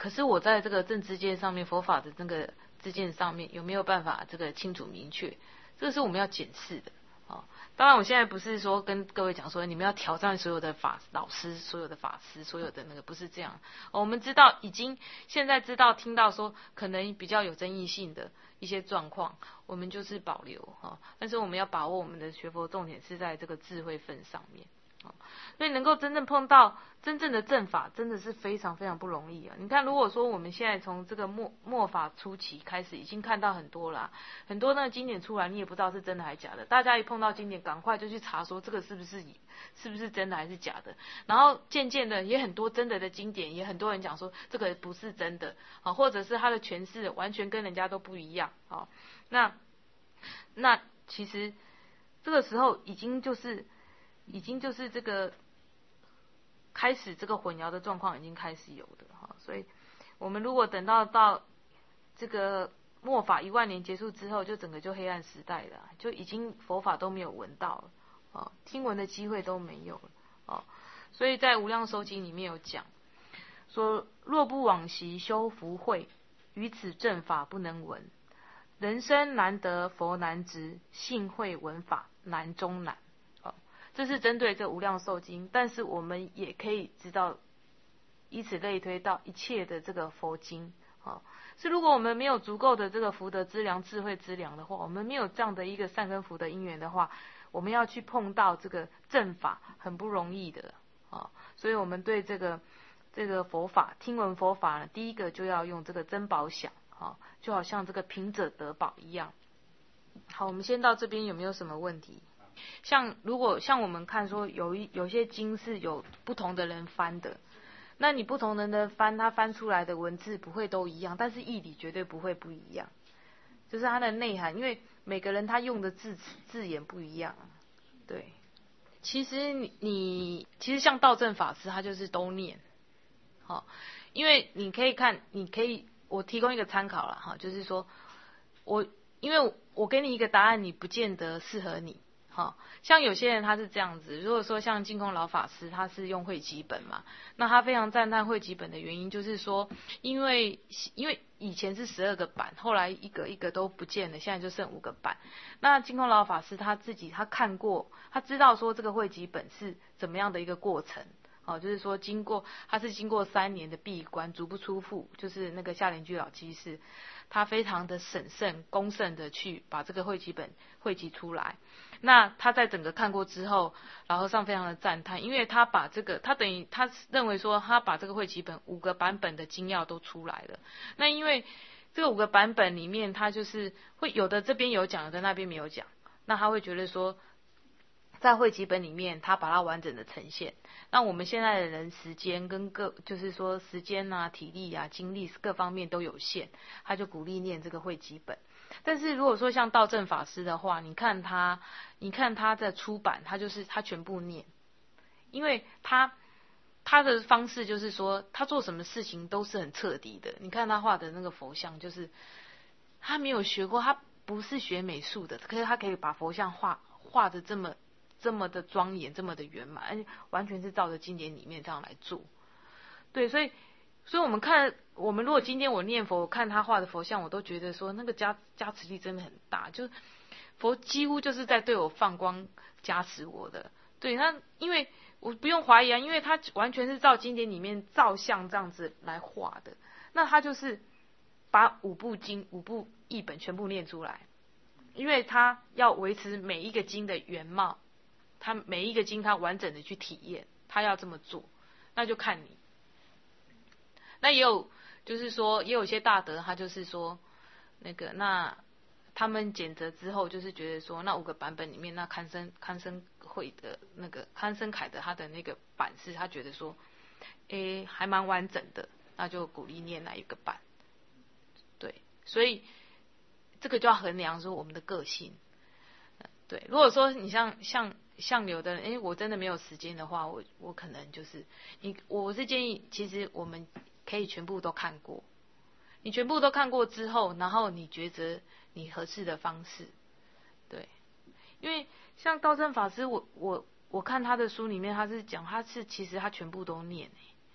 可是我在这个正知见上面，佛法的这个知见上面有没有办法这个清楚明确？这个是我们要检视的。当然我现在不是说跟各位讲说你们要挑战所有的老师、所有的法师、所有的那个，不是这样。我们知道现在知道听到说可能比较有争议性的一些状况，我们就是保留但是我们要把握我们的学佛重点是在这个智慧分上面。所以能够真正碰到真正的正法，真的是非常非常不容易啊！你看，如果说我们现在从这个末法初期开始，已经看到很多啦，很多那个经典出来，你也不知道是真的还是假的。大家一碰到经典，赶快就去查说这个是不是真的还是假的。然后渐渐的，也很多真的经典，也很多人讲说这个不是真的啊，或者是他的诠释完全跟人家都不一样啊。那其实这个时候已经就是这个开始这个混淆的状况已经开始有的哈，所以我们如果等到这个末法10000年结束之后，就整个就黑暗时代了，就已经佛法都没有闻到了听闻的机会都没有了所以在无量寿经里面有讲说，若不往昔修福慧，于此正法不能闻。人生难得佛难值，信会闻法难中难。这是针对这无量寿经，但是我们也可以知道，以此类推到一切的这个佛经是如果我们没有足够的这个福德资粮、智慧资粮的话，我们没有这样的一个善根福德因缘的话，我们要去碰到这个正法很不容易的所以我们对这个佛法听闻佛法呢，第一个就要用这个珍宝想就好像这个贫者得宝一样。好，我们先到这边，有没有什么问题？如果像我们看说有些经是有不同的人翻的，那你不同人的翻，他翻出来的文字不会都一样，但是义理绝对不会不一样，就是它的内涵，因为每个人他用的字眼不一样。对，其实其实像道正法师他就是都念因为你可以看，我提供一个参考啦就是说因为我给你一个答案，你不见得适合你像有些人他是这样子，如果说像净空老法师他是用汇集本嘛，那他非常赞叹汇集本的原因就是说，因为以前是12个版，后来一个一个都不见了，现在就剩5个版。那净空老法师他自己他看过，他知道说这个汇集本是怎么样的一个过程就是说他是经过3年的闭关，足不出户，就是那个夏莲居老居士，他非常的审慎公正的去把这个汇集本汇集出来。那他在整个看过之后，老和尚非常的赞叹，因为他把这个他认为说他把这个汇集本5个版本的精要都出来了。那因为这个5个版本里面，他就是会有的这边有讲，有的那边没有讲，那他会觉得说在汇集本里面他把它完整的呈现。那我们现在的人时间跟就是说时间啊、体力啊、精力各方面都有限，他就鼓励念这个汇集本。但是如果说像道正法师的话，你看他的出版，他全部念，因为他的方式就是说，他做什么事情都是很彻底的。你看他画的那个佛像，就是他没有学过，他不是学美术的，可是他可以把佛像画的这么的庄严，这么的圆满，而且完全是照着经典里面这样来做。对，所以我们如果今天我念佛，我看他画的佛像，我都觉得说那个加持力真的很大，就佛几乎就是在对我放光加持我的。对，那因为我不用怀疑因为他完全是照经典里面照相这样子来画的，那他就是把5部译本全部念出来，因为他要维持每一个经的原貌，他每一个经他完整的去体验，他要这么做，那就看你。那也有就是说，也有些大德他就是说那他们检择之后，就是觉得说那5个版本里面，那康生会的那个康生凯的他的那个版式，他觉得说还蛮完整的，那就鼓励念那一个版。对，所以这个就要衡量说我们的个性。对，如果说你像有的人我真的没有时间的话，我可能就是我是建议，其实我们可以全部都看过，你全部都看过之后，然后你抉择你合适的方式。对，因为像道正法师，我看他的书里面，他是讲其实他全部都念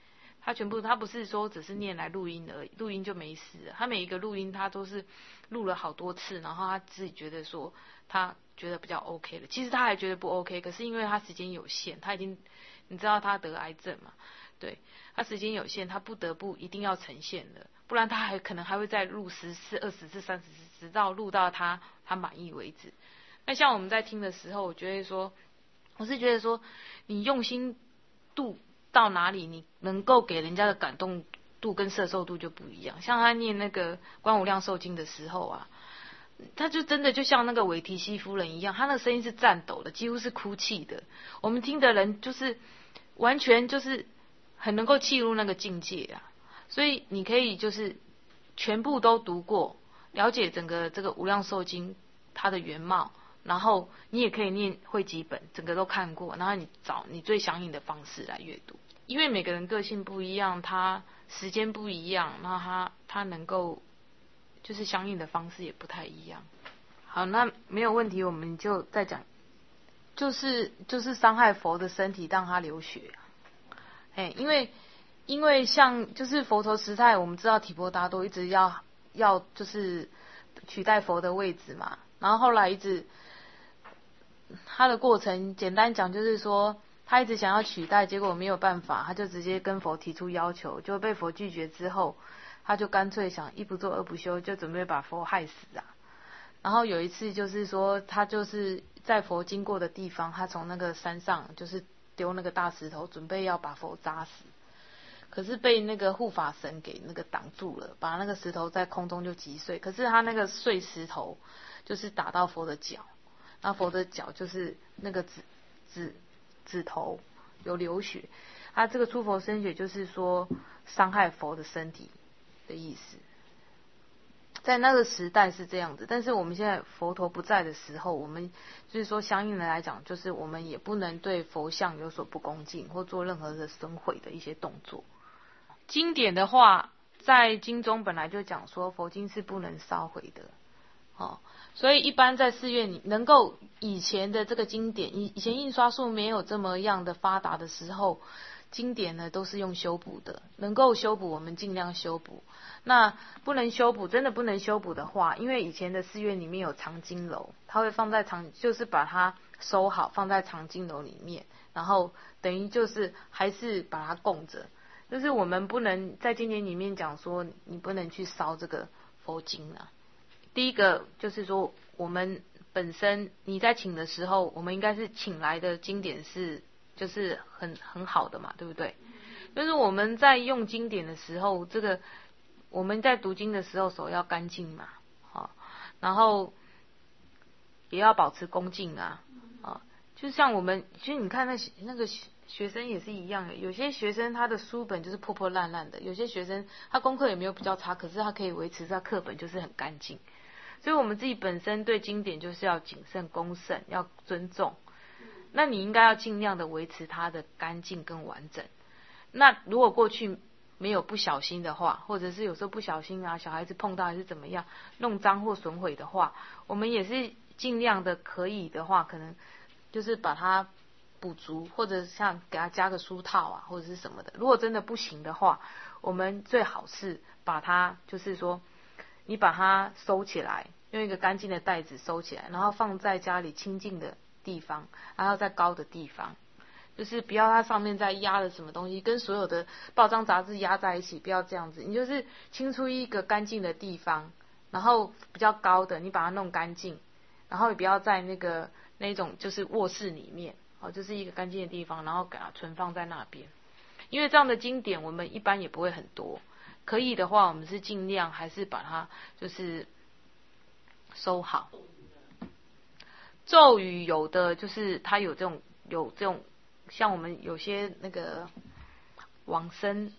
他全部，他不是说只是念来录音而已，录音就没事了。他每一个录音他都是录了好多次，然后他自己觉得说他觉得比较 OK 了，其实他还觉得不 OK， 可是因为他时间有限，他已经你知道他得癌症嘛，对，他时间有限，他不得不一定要呈现的，不然他还可能还会再录10次、20次、30次，直到录到他满意为止。那像我们在听的时候，我是觉得说你用心度到哪里，你能够给人家的感动度跟摄受度就不一样。像他念那个观无量寿经的时候啊，他就真的就像那个韦提希夫人一样，他那个声音是颤抖的，几乎是哭泣的。我们听的人就是完全就是很能够契入那个境界啊。所以你可以就是全部都读过，了解整个这个无量寿经它的原貌，然后你也可以念汇集本，整个都看过，然后你找你最相应的方式来阅读。因为每个人个性不一样，他时间不一样，那他能够就是相应的方式也不太一样。好，那没有问题，我们就再讲，就是伤害佛的身体让他流血。因为像就是佛陀时代，我们知道提婆达多一直要就是取代佛的位置嘛，然后后来一直他的过程简单讲就是说，他一直想要取代，结果没有办法，他就直接跟佛提出要求，就被佛拒绝之后，他就干脆想一不做二不休，就准备把佛害死啊。然后有一次就是说，他就是在佛经过的地方，他从那个山上就是丢那个大石头，准备要把佛扎死，可是被那个护法神给那个挡住了，把那个石头在空中就击碎。可是他那个碎石头就是打到佛的脚，那佛的脚就是那个指头有流血。他这个出佛身血就是说伤害佛的身体的意思。在那个时代是这样子，但是我们现在佛陀不在的时候，我们就是说相应的来讲，就是我们也不能对佛像有所不恭敬，或做任何的损毁的一些动作。经典的话，在经中本来就讲说佛经是不能烧毁的，所以一般在寺院里能够以前的这个经典，以前印刷术没有这么样的发达的时候，经典呢都是用修补的，能够修补我们尽量修补。那不能修补，真的不能修补的话，因为以前的寺院里面有藏经楼，它会放在就是把它收好放在藏经楼里面，然后等于就是还是把它供着。就是我们不能在经典里面讲说你不能去烧这个佛经啊。第一个就是说我们本身你在请的时候，我们应该是请来的经典是就是很好的嘛，对不对？就是我们在用经典的时候，这个我们在读经的时候手要干净嘛，然后也要保持恭敬啊，就像我们其实你看那个学生也是一样的，有些学生他的书本就是破破烂烂的，有些学生他功课也没有比较差，可是他可以维持他课本就是很干净。所以我们自己本身对经典就是要谨慎恭慎，要尊重。那你应该要尽量的维持它的干净跟完整。那如果过去没有不小心的话，或者是有时候不小心啊，小孩子碰到还是怎么样弄脏或损毁的话，我们也是尽量的可以的话，可能就是把它补足，或者像给他加个书套啊，或者是什么的。如果真的不行的话，我们最好是把它就是说你把它收起来，用一个干净的袋子收起来，然后放在家里清净的地方，还要在高的地方，就是不要它上面再压了什么东西，跟所有的报章杂志压在一起，不要这样子。你就是清出一个干净的地方，然后比较高的，你把它弄干净，然后也不要在那种就是卧室里面，就是一个干净的地方，然后给它存放在那边。因为这样的经典我们一般也不会很多，可以的话我们是尽量还是把它就是收好。咒语有的就是它有这种像我们有些那个往生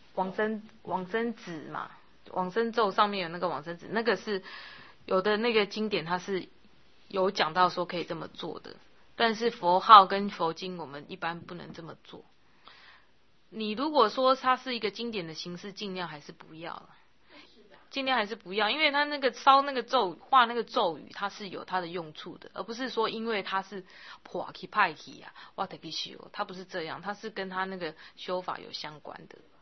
纸嘛，往生咒上面有那个往生纸，那个是有的那个经典它是有讲到说可以这么做的，但是佛号跟佛经我们一般不能这么做。你如果说它是一个经典的形式，尽量还是不要了，尽量还是不要，因为它那个烧那个咒画那个咒语，它是有它的用处的，而不是说因为它是破去派去啊，我得去修，它不是这样，它是跟它那个修法有相关的。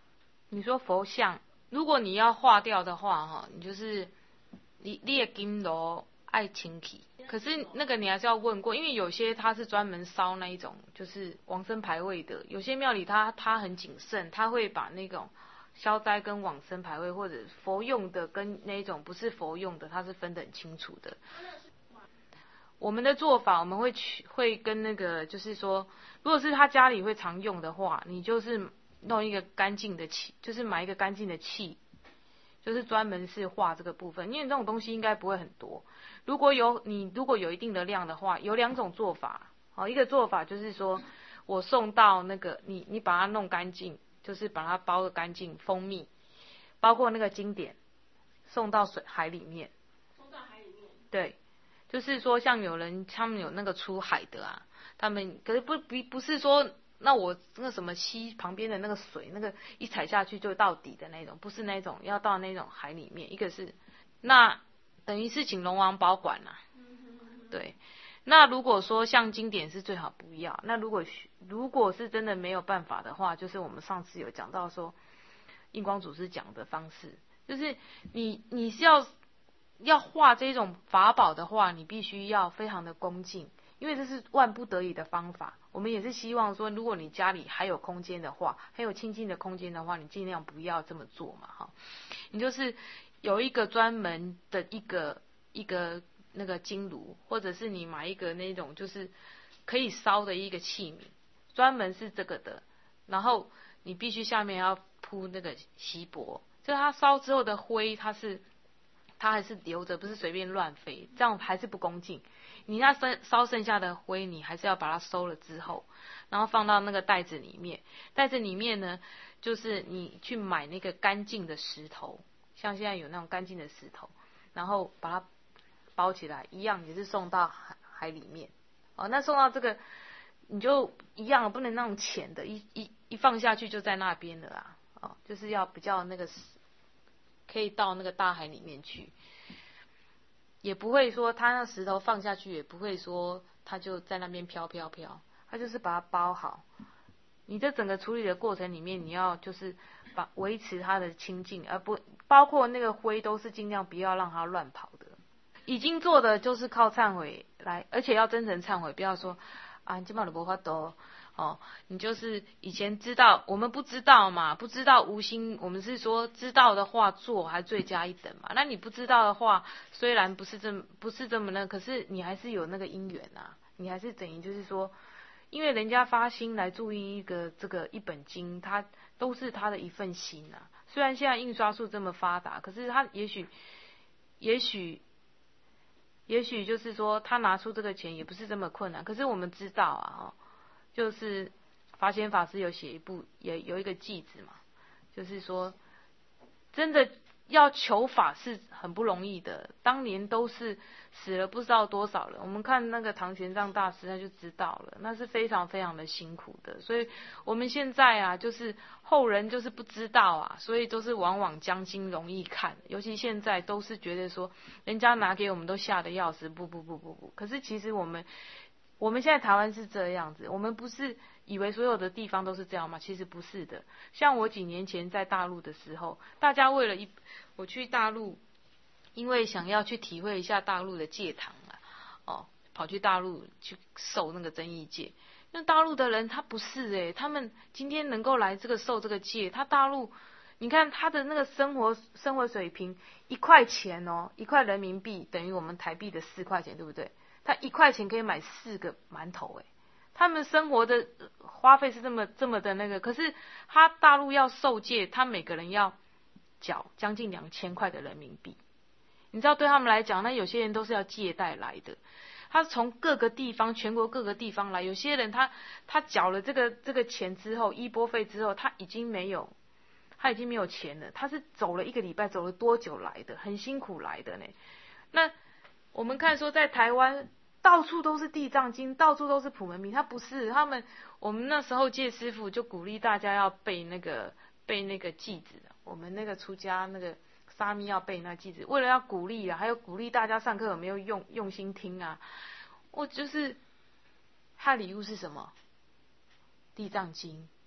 你说佛像，如果你要化掉的话，哈，你就是你的金炉爱清气。可是那个你还是要问过，因为有些他是专门烧那一种，就是往生牌位的。有些庙里他很谨慎，他会把那种消灾跟往生牌位或者佛用的跟那一种不是佛用的，他是分得很清楚的。我们的做法，我们会跟那个，就是说，如果是他家里会常用的话，你就是弄一个干净的器，就是买一个干净的器，就是专门是画这个部分，因为这种东西应该不会很多。如果有一定的量的话，有2种做法。好，一个做法就是说我送到那个你把它弄干净，就是把它包得干净，蜂蜜，包括那个经典，送到海里面。送到海里面。对，就是说像他们有那个出海的啊，他们可是不是说。那我那个什么溪旁边的那个水，那个一踩下去就到底的那种，不是那种要到那种海里面。一个是，那等于是请龙王保管啦。对，那如果说像经典是最好不要。那如果是真的没有办法的话，就是我们上次有讲到说，印光祖师讲的方式，就是你是要画这种法宝的话，你必须要非常的恭敬。因为这是万不得已的方法，我们也是希望说，如果你家里还有空间的话，还有清净的空间的话，你尽量不要这么做嘛，哈。你就是有一个专门的一个那个金炉，或者是你买一个那种就是可以烧的一个器皿，专门是这个的。然后你必须下面要铺那个锡箔，就是它烧之后的灰，它还是留着，不是随便乱飞，这样还是不恭敬。你那烧剩下的灰，你还是要把它收了之后，然后放到那个袋子里面。袋子里面呢，就是你去买那个干净的石头，像现在有那种干净的石头，然后把它包起来，一样也是送到海里面。哦，那送到这个你就一样，不能那种浅的，一放下去就在那边了啊。哦，就是要比较那个可以到那个大海里面去。也不会说他那石头放下去，也不会说他就在那边飘，他就是把它包好。你这整个处理的过程里面，你要就是维持它的清净，而不包括那个灰都是尽量不要让它乱跑的。已经做的就是靠忏悔来，而且要真诚忏悔，不要说啊，你今晚的无法度。哦，你就是以前知道，我们不知道嘛，不知道无心，我们是说知道的话做还罪加一等嘛。那你不知道的话，虽然不是这么可是你还是有那个因缘啊，你还是等于就是说，因为人家发心来注意一本经，它都是他的一份心啊。虽然现在印刷术这么发达，可是他也许就是说他拿出这个钱也不是这么困难。可是我们知道啊，就是法显法师有写有一个偈子嘛，就是说真的要求法是很不容易的，当年都是死了不知道多少人。我们看那个唐玄奘大师他就知道了，那是非常非常的辛苦的。所以我们现在啊，就是后人就是不知道啊，所以都是往往将经容易看，尤其现在都是觉得说人家拿给我们都吓得要死，不，可是其实我们现在台湾是这样子，我们不是以为所有的地方都是这样吗？其实不是的。像我几年前在大陆的时候，大家为了我去大陆，因为想要去体会一下大陆的戒堂啊，跑去大陆去受那个真意戒。那大陆的人他不是他们今天能够来这个受这个戒，他大陆你看他的那个生活水平，1块钱1块人民币等于我们台币的4块钱，对不对？他1块钱可以买4个馒头他们生活的花费是这么的那个，可是他大陆要受戒，他每个人要缴将近2000块的人民币。你知道对他们来讲，那有些人都是要借贷来的，他从各个地方，全国各个地方来。有些人他缴了这个钱之后，衣钵费之后，他已经没有钱了。他是走了1个礼拜，走了多久来的？很辛苦来的呢。那我们看说在台湾到处都是地藏经，到处都是普门品，他不是我们那时候戒师父就鼓励大家要背那个偈子，我们那个出家那个沙弥要背那个偈子，为了要鼓励还有鼓励大家上课有没有用心听啊。我就是他礼物是什么？地藏经，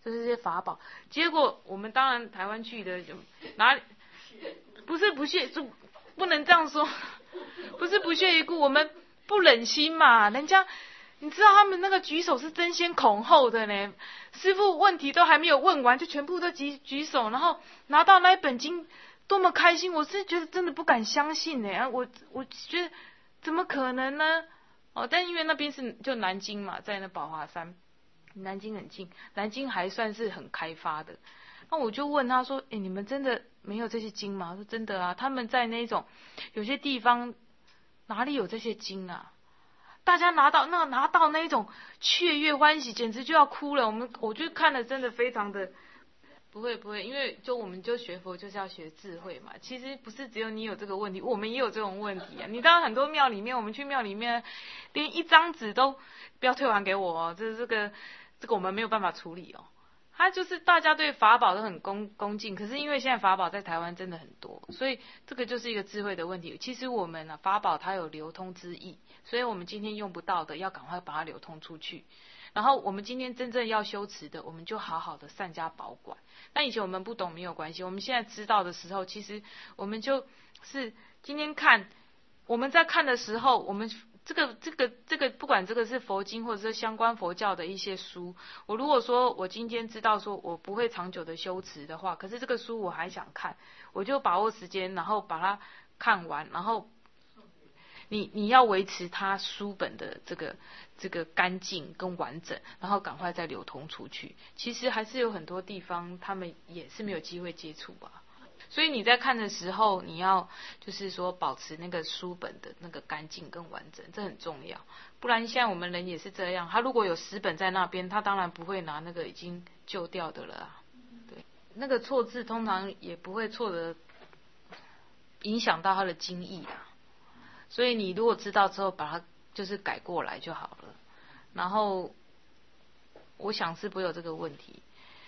就是这些法宝。结果我们当然台湾去的就哪里不是不屑，就不能这样说，不是不屑一顾，我们不忍心嘛，人家。你知道他们那个举手是争先恐后的呢，师父问题都还没有问完，就全部都举手，然后拿到那一本经，多么开心！我是觉得真的不敢相信呢，我觉得怎么可能呢？哦，但因为那边是就南京嘛，在那宝华山，南京很近，南京还算是很开发的。那我就问他说：“你们真的没有这些经吗？”他说：“真的啊，他们在那种有些地方哪里有这些经啊？”大家拿到那一种雀跃欢喜，简直就要哭了。我就看了，真的非常的不会，因为我们就学佛就是要学智慧嘛。其实不是只有你有这个问题，我们也有这种问题啊。你知道很多庙里面，我们去庙里面，连一张纸都不要退还给我哦，这个我们没有办法处理哦。他就是大家对法宝都很恭敬，可是因为现在法宝在台湾真的很多，所以这个就是一个智慧的问题。其实我们呢，法宝它有流通之意，所以我们今天用不到的，要赶快把它流通出去。然后我们今天真正要修持的，我们就好好的善加保管。那以前我们不懂没有关系，我们现在知道的时候，其实我们就是今天看，我们在看的时候，我们这个，不管这个是佛经或者是相关佛教的一些书，我如果说我今天知道说我不会长久的修持的话，可是这个书我还想看，我就把握时间，然后把它看完，然后你要维持它书本的这个干净跟完整，然后赶快再流通出去。其实还是有很多地方他们也是没有机会接触吧。所以你在看的时候，你要就是说保持那个书本的那个干净跟完整，这很重要。不然现在我们人也是这样，他如果有10本在那边，他当然不会拿那个已经旧掉的了啊。对，那个错字通常也不会错的影响到他的经义啊。所以你如果知道之后，把它就是改过来就好了。然后我想是不会有这个问题。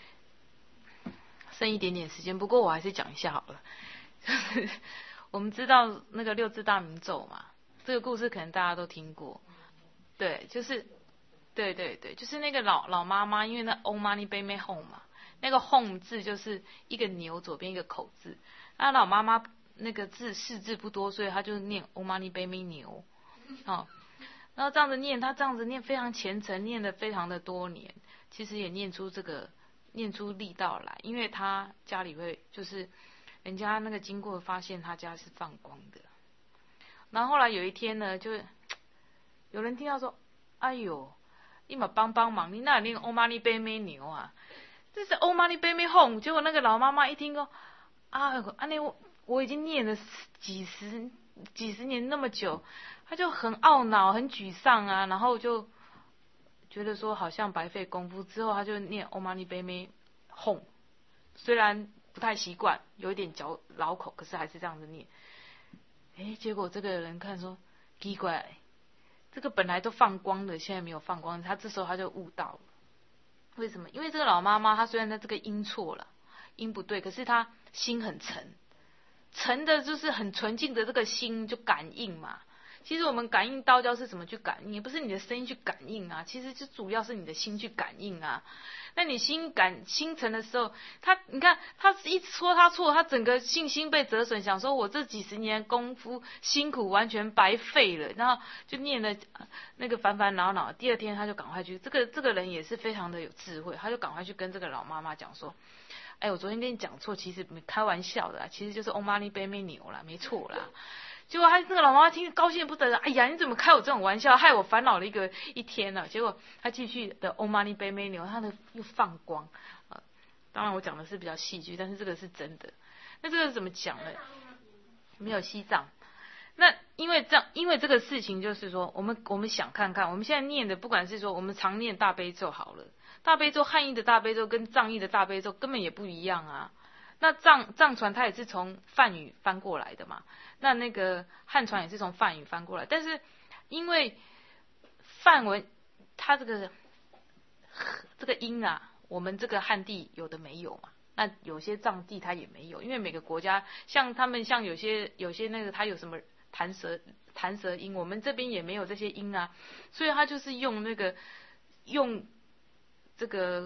剩一点点时间，不过我还是讲一下好了。就是我们知道那个6字大明咒嘛，这个故事可能大家都听过。对，就是对，就是那个老妈妈，因为那 Om Mani Padme Hum 嘛，那个 Hum 字就是一个牛左边一个口字，那老妈妈那个识字不多，所以她就念 Om Mani Padme 牛，然后这样子念，她这样子念非常虔诚，念了非常的多年，其实也念出力道来，因为他家里会就是人家那个经过发现他家是放光的，然后后来有一天呢，就有人听到说：“哎呦，你嘛帮忙，你那里念 Om Mani Padme 牛啊？这是 Om Mani Padme Hum。”结果那个老妈妈一听说：“啊，那我已经念了几十年那么久，他就很懊恼、很沮丧啊，然后就觉得说好像白费功夫。之后他就念 Om Mani Padme Hum， 虽然不太习惯，有一点绕口，可是还是这样子念。结果这个人看说奇怪，这个本来都放光的，现在没有放光，他这时候他就悟到了。为什么？因为这个老妈妈她虽然在这个音错了，音不对，可是她心很沉的就是很纯净的这个心就感应嘛。其实我们感应道教是怎么去感应？也不是你的声音去感应啊，其实就主要是你的心去感应啊。那你心沉的时候，你看他一说他错，他整个信心被折损，想说我这几十年功夫辛苦完全白费了，然后就念了那个烦烦恼恼。第二天他就赶快去，这个人也是非常的有智慧，他就赶快去跟这个老妈妈讲说：“我昨天跟你讲错，其实没开玩笑的啦，其实就是 Om Mani Padme 牛啦，没错啦。”结果他那个老妈妈听高兴不得了，哎呀，你怎么开我这种玩笑，害我烦恼了一天呢？结果他继续的 Om Mani Padme 牛，他的又放光当然我讲的是比较戏剧，但是这个是真的。那这个是怎么讲呢？没有西藏。那因为这个事情，就是说我们想看看，我们现在念的，不管是说我们常念大悲咒好了，大悲咒汉译的大悲咒跟藏译的大悲咒根本也不一样啊。那藏传它也是从梵语翻过来的嘛，那个汉传也是从梵语翻过来，但是因为梵文它这个音啊，我们这个汉地有的没有嘛，那有些藏地它也没有，因为每个国家像有些那个它有什么弹舌音，我们这边也没有这些音啊，所以它就是用这个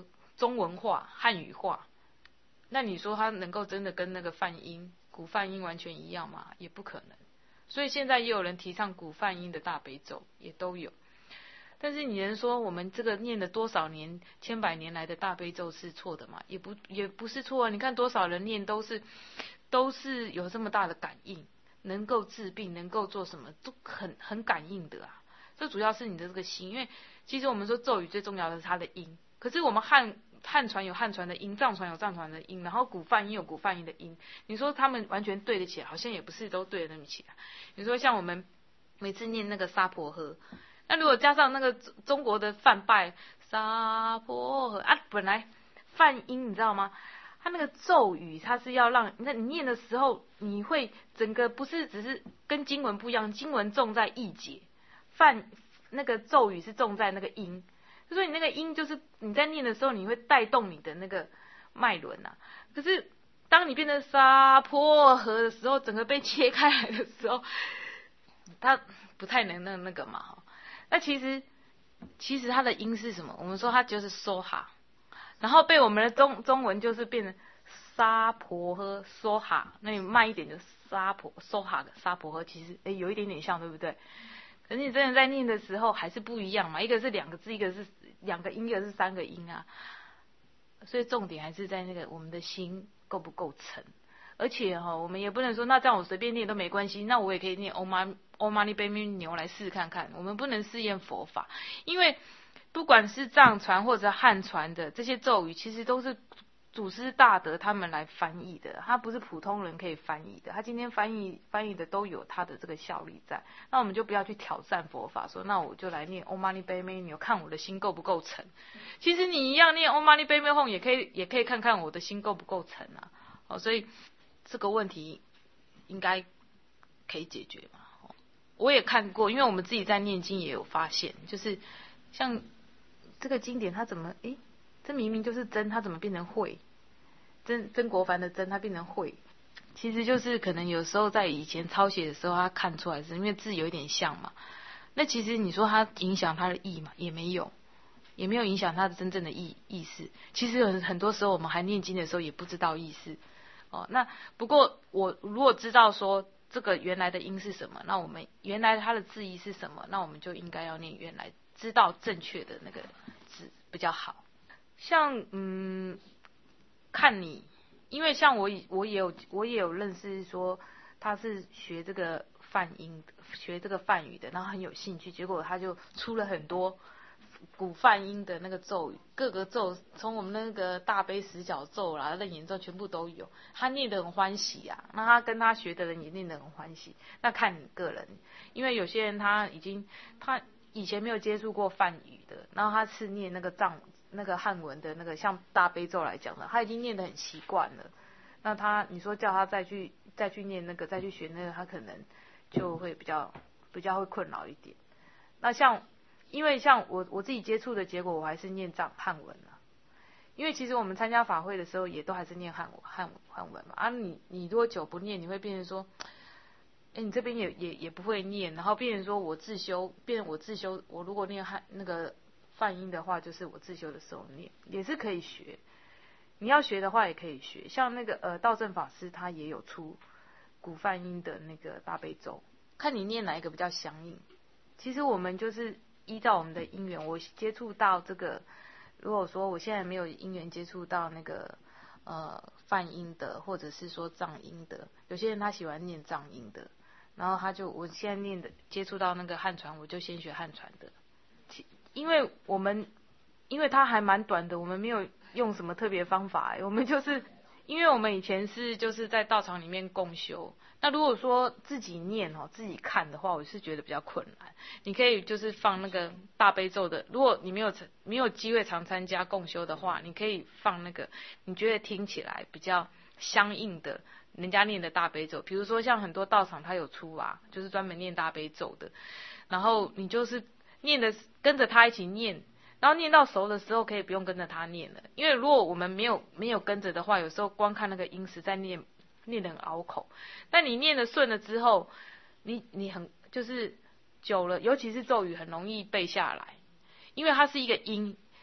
中文化、汉语化，那你说它能够真的跟那个泛音、古泛音完全一样吗？也不可能。所以现在也有人提倡古泛音的大悲咒，也都有。但是你能说我们这个念了多少年、千百年来的大悲咒是错的吗？也不是错啊。你看多少人念都是有这么大的感应，能够治病，能够做什么，都很感应的啊。这主要是你的这个心，因为其实我们说咒语最重要的是它的音，可是我们汉传有汉传的音，藏传有藏传的音，然后古梵音有古梵音的音。你说他们完全对得起来，好像也不是都对得那么起来。你说像我们每次念那个沙婆诃，那如果加上那个中国的梵拜沙婆诃啊，本来梵音你知道吗？它那个咒语，它是要让你念的时候，你会整个不是只是跟经文不一样，经文重在意解，梵那个咒语是重在那个音，所以你那个音就是你在念的时候，你会带动你的那个脉轮啊。可是当你变成沙婆诃的时候，整个被切开来的时候，它不太能那个嘛。那其实它的音是什么？我们说它就是梭哈，然后被我们的中文就是变成沙婆诃梭哈，那你慢一点就沙婆梭哈的沙婆诃，其实有一点点像，对不对？可是你真的在念的时候还是不一样嘛，一个是2个字，一个是2个音，一个是3个音啊。所以重点还是在那个我们的心够不够沉。而且我们也不能说那这样我随便念都没关系，那我也可以念 Om Mani Padme Hum 来试看看。我们不能试验佛法，因为不管是藏传或者汉传的这些咒语，其实都是祖师大德他们来翻译的，它不是普通人可以翻译的。他今天翻译的都有他的这个效力在，那我们就不要去挑战佛法，说那我就来念 Om Mani Padme Hum， 看我的心够不够沉。其实你一样念 Om Mani Padme Hum 也可以看看我的心够不够沉啊。所以这个问题应该可以解决嘛。我也看过，因为我们自己在念经也有发现，就是像这个经典它怎么这明明就是真，它怎么变成会？曾国藩的真，它变成会，其实就是可能有时候在以前抄写的时候，他看出来是因为字有一点像嘛。那其实你说它影响它的意嘛，也没有影响它的真正的意思。其实很多时候我们还念经的时候也不知道意思那不过我如果知道说这个原来的音是什么，那我们原来它的字义是什么，那我们就应该要念原来，知道正确的那个字比较好。像看你，因为像我也有认识说他是学这个梵音，学这个梵语的，然后很有兴趣，结果他就出了很多古梵音的那个咒语，各个咒从我们那个大悲十角咒啦、楞严咒全部都有，他念得很欢喜啊。那他跟他学的人也念得很欢喜，那看你个人，因为有些人他以前没有接触过梵语的，然后他是念那个汉文的那个像大悲咒来讲的，他已经念得很习惯了。那你说叫他再去念那个，再去学那个，他可能就会比较会困扰一点。那因为像我自己接触的结果，我还是念汉文啊。因为其实我们参加法会的时候，也都还是念汉文嘛。你如果久不念，你会变成说，你这边也不会念，然后变成说我自修，我如果念那个梵音的话，就是我自修的时候念，也是可以学。你要学的话也可以学，像那个道正法师他也有出古梵音的那个大悲咒，看你念哪一个比较相应。其实我们就是依照我们的因缘，我接触到这个，如果说我现在没有因缘接触到那个梵音的，或者是说藏音的，有些人他喜欢念藏音的，然后我现在接触到那个汉传，我就先学汉传的，因为它还蛮短的，我们没有用什么特别方法，我们就是因为我们以前就是在道场里面共修。那如果说自己念自己看的话，我是觉得比较困难。你可以就是放那个大悲咒的，如果你没有机会常参加共修的话，你可以放那个你觉得听起来比较相应的人家念的大悲咒，比如说像很多道场他有出就是专门念大悲咒的，然后你就是跟着他一起念。然后念到熟的时候，可以不用跟着他念了，因为如果我们没有跟着的话，有时候光看那个音实在念得很拗口。但你念得顺了之后，你很就是久了，尤其是咒语很容易背下来，因为它是一个音，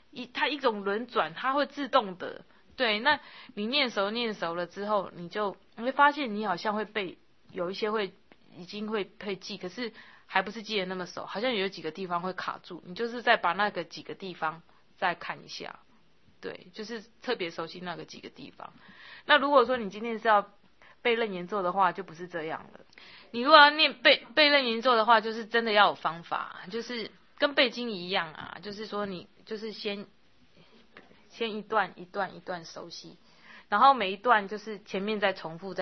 它一种轮转，它会自动的。对，那你念熟了之后，你会发现你好像会背，有一些已经会记，可是还不是记得那么熟，好像有几个地方会卡住，你就是再把那个几个地方再看一下，对，就是特别熟悉那个几个地方。那如果说你今天是要背楞严咒的话，就不是这样了。你如果要背楞严咒的话，就是真的要有方法，就是跟背经一样啊，就是说你就是先一段一段一段熟悉，然后每一段就是前面再重复。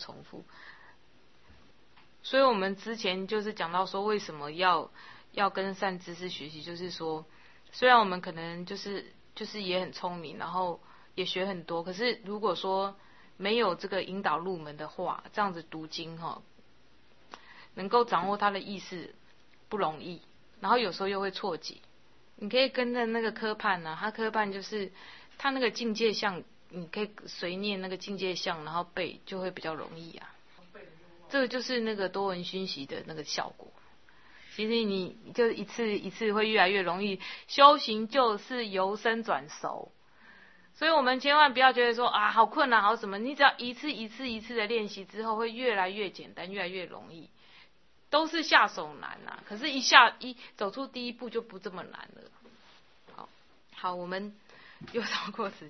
所以我们之前就是讲到说，为什么要跟善知识学习，就是说，虽然我们可能就是也很聪明，然后也学很多，可是如果说没有这个引导入门的话，这样子读经能够掌握它的意思不容易，然后有时候又会错解。你可以跟着那个科判啊，它科判就是它那个境界相，你可以随念那个境界相，然后背就会比较容易啊。这个就是那个多闻熏习的那个效果。其实你就一次一次会越来越容易，修行就是由生转熟。所以我们千万不要觉得说啊好困难好什么，你只要一次的练习之后，会越来越简单，越来越容易。都是下手难啊，可是一走出第一步就不这么难了。好，我们又超过时间。